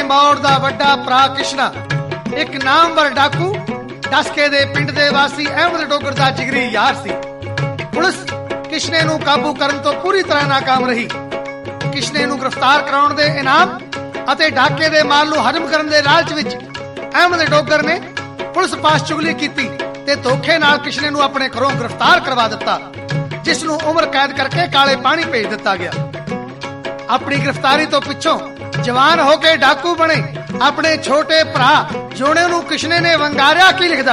ਮੌੜ ਦਾ ਵੱਡਾ ਭਰਾ ਕਿਸ਼ਨਾ ਇੱਕ ਨਾਮਵਰ ਡਾਕੂ ਡਸਕੇ ਦੇ ਪਿੰਡ ਦੇ ਵਾਸੀ ਅਹਿਮਦ ਡੋਗਰ ਦਾ ਜਿਗਰੀ ਯਾਰ ਸੀ। ਪੁਲਿਸ ਕਿਸ਼ਨੇ ਨੂੰ ਕਾਬੂ ਕਰਨ ਤੋਂ ਪੂਰੀ ਤਰ੍ਹਾਂ ਨਾਕਾਮ ਰਹੀ। ਕਿਸ਼ਨੇ ਨੂੰ ਗ੍ਰਿਫਤਾਰ ਕਰਾਉਣ ਦੇ ਇਨਾਮ ਅਤੇ ਡਾਕੇ ਦੇ ਮਾਲ ਨੂੰ ਹਜ਼ਮ ਕਰਨ ਦੇ ਲਾਲਚ ਵਿੱਚ ਅਹਿਮਦ ਡੋਗਰ ਨੇ ਪੁਲਿਸ ਪਾਸ ਚੁਗਲੀ ਕੀਤੀ ਤੇ ਧੋਖੇ ਨਾਲ ਕਿਸ਼ਨੇ ਨੂੰ ਆਪਣੇ ਘਰੋਂ ਗ੍ਰਿਫਤਾਰ ਕਰਵਾ ਦਿੱਤਾ, ਜਿਸ ਨੂੰ ਉਮਰ ਕੈਦ ਕਰਕੇ ਕਾਲੇ ਪਾਣੀ ਭੇਜ ਦਿੱਤਾ ਗਿਆ। ਆਪਣੀ ਗ੍ਰਿਫਤਾਰੀ ਤੋਂ ਪਿੱਛੋਂ ਜਵਾਨ ਹੋ ਕੇ ਡਾਕੂ ਬਣੇ ਆਪਣੇ ਛੋਟੇ ਭਰਾ ਜੋਣੇ ਨੂੰ ਕਿਸ਼ਨੇ ਨੇ ਵੰਗਾਰਿਆ ਕੀ ਲਿਖਦਾ।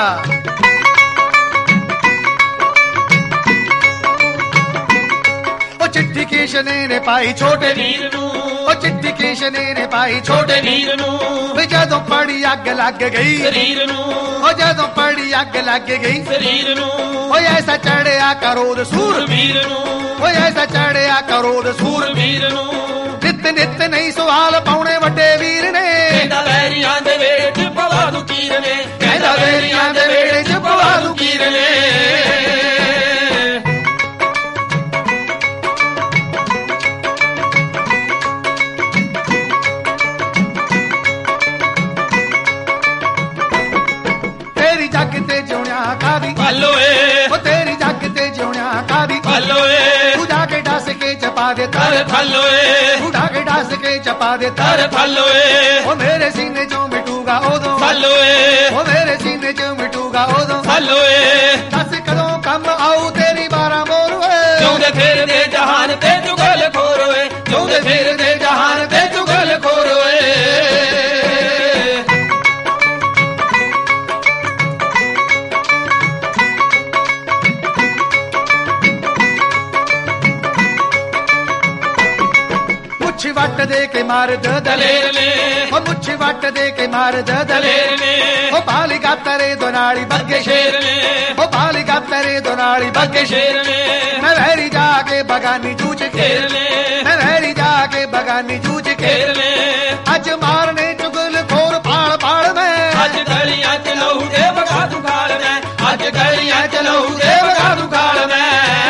ਉਹ ਚਿੱਠੀ ਕਿਸ਼ਨੇ ਨੇ ਪਾਈ ਛੋਟੇ ਵੀਰ ਨੂੰ, ਉਹ ਚਿੱਠੀ ਕਿਸ਼ਨੇ ਨੇ ਪਾਈ ਛੋਟੇ ਵੀਰ ਨੂੰ, ਵੀ ਜਦੋਂ ਪੜੀ ਅੱਗ ਲੱਗ ਗਈ ਸਰੀਰ ਨੂੰ, ਉਹ ਜਦੋਂ ਪੜੀ ਅੱਗ ਲੱਗ ਗਈ ਸਰੀਰ ਨੂੰ, ਓਏ ਐਸਾ ਚੜਿਆ ਕਰੋਦ ਸੂਰਵੀਰ ਨੂੰ, ਓਏ ਐਸਾ ਚੜਿਆ ਕਰੋਦ ਸੂਰਵੀਰ ਨੂੰ, ਨਿੱਤ ਨਿੱਤ ਨਹੀਂ ਸਵਾਲ ਪਾਉਣੇ ਵੱਡੇ ਵੀਰ ਨੇ, ਕਹਿੰਦਾ ਵੈਰੀਆਂ ਦੇ ਵੇੜੇ ਚ ਪਵਾ ਦੂ ਕੀਰ ਨੇ, ਕਹਿੰਦਾ ਵੈਰੀਆਂ ਦੇ ਵੇੜੇ ਚ ਪਵਾ ਦੂ ਕੀਰ ਨੇ। ਤੇਰੀ ਜੱਗ ਤੇ ਜਿਉਣਿਆ ਕਾਦੀ ਭਾਲੋ ਏ, ਉਹ ਤੇਰੀ ਜੱਗ ਤੇ ਜਿਉਣਿਆ ਕਾਦੀ ਭਾਲੋ ਏ, ਤੂੰ ਜਾ ਕੇ ਡਸ ਕੇ ਚਪਾ ਦੇ ਤਰ ਫਾਲੋ ਏ, ਤੂੰ ਜਾ ਕੇ ਡਸ ਕੇ ਚਪਾ ਦੇ ਤਰ ਫਾਲੋ ਏ, ਉਹ ਮੇਰੇ ਸੀਨੇ ਚੋਂ ਮਿਟੂਗਾ ਉਦੋਂ ਫਾਲੋ ਏ, ਉਹ ਮੇਰੇ ਸੀਨੇ ਚੋਂ ਮਿਟੂਗਾ ਉਦੋਂ ਫਾਲੋ ਏ, ਦੱਸ ਕਦੋਂ ਕੰਮ ਆਊ ਤੇਰੀ 12 ਮੋਰ ਓਏ, ਜਿਉਂਦੇ ਫਿਰਦੇ ਜਹਾਨ ਤੇ ਚੁਗਲ ਖੋਰ ਓਏ, ਜਿਉਂਦੇ ਫਿਰਦੇ ਜਹਾਨ ਤੇ ਚੁਗਲ ਖੋਰ ਓਏ। ਮੁੱਛ ਵੱਟ ਦੇ ਕੇ ਮਾਰਦ ਦਲੇਰ ਨੇ, ਉਹ ਮੁੱਛ ਵੱਟ ਦੇ ਕੇ ਮਾਰਦ ਦਲੇਰ ਨੇ, ਉਹ ਬਾਲੀ ਗਾਤਰੇ ਦੋਨਾਲੀ ਬੱਗੇ ਸ਼ੇਰ ਨੇ, ਉਹ ਬਾਲੀ ਗਾਤਰੇ ਦੋਨਾਲੀ ਬੱਗੇ ਸ਼ੇਰ ਨੇ, ਮੈਂ ਵੈਰੀ ਜਾ ਕੇ ਬਗਾਨੀ ਜੂਝ ਖੇਰ ਨੇ, ਮੈਂ ਵੈਰੀ ਜਾ ਕੇ ਬਗਾਨੀ ਜੂਝ ਖੇਰ ਨੇ, ਅੱਜ ਮਾਰਨੇ ਚੁਗਲ ਖੋਰ ਪਾਲ ਪਾਲ ਮੈਂ, ਅੱਜ ਗਲੀਆਂ ਚ ਲਹੂ ਦੇ ਵਗਾ ਦੂ ਖਾਲ ਮੈਂ, ਅੱਜ ਗਲੀਆਂ ਚ ਲਹੂ ਦੇ ਵਗਾ ਦੂ ਖਾਲ ਮੈਂ।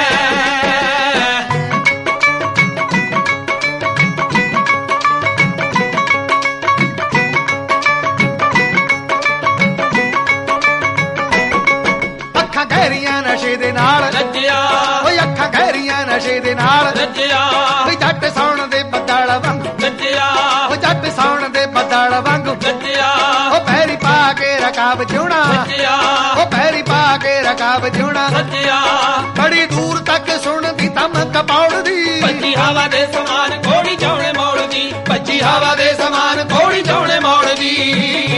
ਗਹਿਰੀਆਂ ਨਸ਼ੇ ਦੇ ਨਾਲ ਰੱਜਿਆ, ਓਏ ਅੱਖਾਂ ਗਹਿਰੀਆਂ ਨਸ਼ੇ ਦੇ ਨਾਲ ਰੱਜਿਆ, ਓਏ ਜੱਟ ਸੌਣ ਦੇ ਬੱਦਲ ਵਾਂਗੂ ਰੱਜਿਆ, ਓ ਜੱਟ ਸੌਣ ਦੇ ਬੱਦਲ ਵਾਂਗੂ ਰੱਜਿਆ, ਓ ਪੈਰੀ ਪਾ ਕੇ ਰਕਾਬ ਜਿਉਣਾ ਰੱਜਿਆ, ਓ ਪੈਰੀ ਪਾ ਕੇ ਰਕਾਬ ਜਿਉਣਾ ਰੱਜਿਆ, ਬੜੀ ਦੂਰ ਤੱਕ ਸੁਣਦੀ ਧਮਕ ਪੌੜਦੀ, ਭੱਜੀ ਹਵਾ ਦੇ ਸਮਾਨ ਘੋੜੀ ਚੌਣੇ ਮੌੜਦੀ, ਭੱਜੀ ਹਵਾ ਦੇ ਸਮਾਨ ਘੋੜੀ ਚੌਣੇ ਮੌੜਦੀ।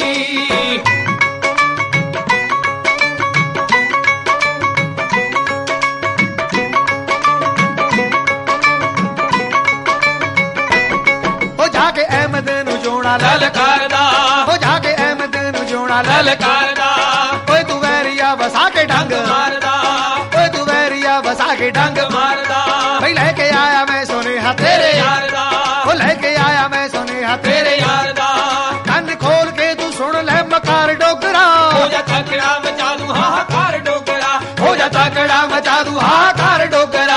ਕੇ ਅਹਿਮਦ ਨੂੰ ਜੋਣਾ ਲਲਕਾਰਦਾ, ਹੋ ਜਾ ਕੇ ਅਹਿਮਦ ਨੂੰ ਜੋਣਾ ਲਲਕਾਰਦਾ, ਓਏ ਤੂੰ ਵੈਰੀਆ ਵਸਾ ਕੇ ਡੰਗ ਮਾਰਦਾ, ਓਏ ਤੂੰ ਵੈਰੀਆ ਵਸਾ ਕੇ ਡੰਗ ਮਾਰਦਾ, ਬਈ ਲੈ ਕੇ ਆਇਆ ਮੈਂ ਸੁਨੇਹਾ ਤੇਰੇ ਯਾਰ ਦਾ, ਉਹ ਲੈ ਕੇ ਆਇਆ ਮੈਂ ਸੁਨੇਹਾ ਤੇਰੇ ਯਾਰ ਦਾ, ਕੰਨ ਖੋਲ ਕੇ ਤੂੰ ਸੁਣ ਲੈ ਮਕਾਰ ਡੋਗਰਾ, ਹੋ ਜਾ ਤਕੜਾ ਮਚਾ ਦੂ ਹਾਹਾਕਾਰ ਡੋਗਰਾ, ਹੋ ਜਾ ਤਕੜਾ ਮਚਾ ਦੂ ਹਾਹਾਕਾਰ ਡੋਗਰਾ।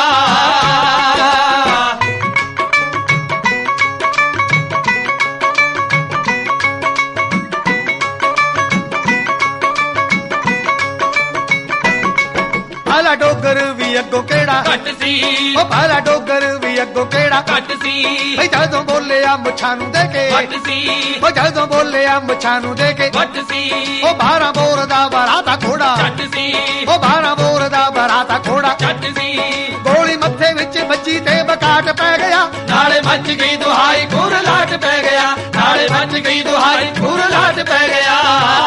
ਭਾਲਾ ਡੋਗਰ ਵੀ ਅੱਗੋਂ ਕਿਹੜਾ ਘੱਟ ਸੀ, ਉਹ ਭਾਲਾ ਡੋਗਰ ਵੀ ਅੱਗੋਂ ਕਿਹੜਾ ਘੱਟ ਸੀ, ਬਈ ਜਦੋਂ ਬੋਲਿਆ ਮੁੱਛਾਂ ਨੂੰ ਦੇ ਕੇ ਘੱਟ ਸੀ, ਉਹ ਜਦੋਂ ਬੋਲਿਆ ਮੁੱਛਾਂ ਨੂੰ ਦੇ ਕੇ ਘੱਟ ਸੀ, ਉਹ 12 ਬੋਰ ਦਾ ਬਰਾਤਾ ਘੋੜਾ ਛੱਟ ਸੀ, ਉਹ 12 ਬੋਰ ਦਾ ਬਰਾਤਾ ਘੋੜਾ ਛੱਟ ਸੀ, ਗੋਲੀ ਮੱਥੇ ਵਿੱਚ ਵੱਜੀ ਤੇ ਬਕਾਟ ਪੈ ਗਿਆ, ਨਾਲੇ ਮੱਚ ਗਈ ਦੁਹਾਈ ਖੁਰ ਲਾਟ ਪੈ ਗਿਆ, ਨਾਲੇ ਮੱਚ ਗਈ ਦੁਹਾਈ ਖੁਰ ਲਾਟ ਪੈ ਗਿਆ।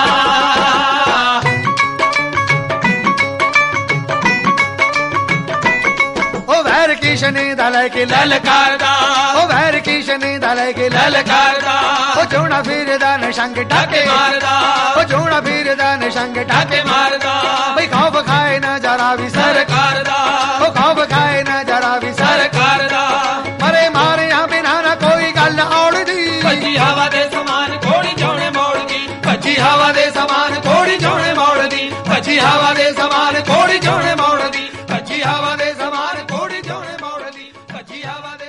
ਵੈਰ ਕਿਸ਼ਨੇ ਦਾ ਲੈ ਕੇ ਲਲਕਾਰਦਾ, ਉਹ ਵੈਰ ਕਿਸ਼ਨੇ ਦਾ ਲੈ ਕੇ ਲਲਕਾਰਦਾ, ਉਹ ਜੋਣਾ ਫਿਰਦਾ ਨਸ਼ੰਗ ਢਾਕੇ ਮਾਰਦਾ, ਉਹ ਜੋਣਾ ਫਿਰਦਾ ਨਸ਼ੰਗ ਢਾਕੇ ਮਾਰਦਾ, ਬਈ ਖੌਫ ਖਾਏ ਨਾ ਜਰਾ ਵੀ ਸਰਕਾਰ ਦਾ, ਉਹ ਖੌਫ ਖਾਏ ਨਾ ਜਰਾ ਵੀ ਸਰਕਾਰ ਦਾ, ਮਰੇ ਮਾਰਿਆ ਬਿਨਾ ਨਾ ਕੋਈ ਗੱਲ ਔੜਦੀ, ਭੱਜੀ ਹਵਾ ਦੇ ਸਮਾਨ ਘੋੜੀ ਚੌਣੇ ਮੋੜਦੀ, ਭੱਜੀ ਹਵਾ ਦੇ ਸਮਾਨ ਘੋੜੀ ਚੌਣੇ ਮੋੜਦੀ, ਭੱਜੀ ਹਵਾ ਦੇ ਸਮਾਨ ਘੋੜੀ ਚੌਣੇ ਮੋੜਦੀ, ਭੱਜੀ ਹਵਾ ਦੇ ਸਮਾਨ ਘੋੜੀ ਚੌਣੇ ਮੋੜਦੀ, ਭੱਜੀ ਹਵਾ ਦੇ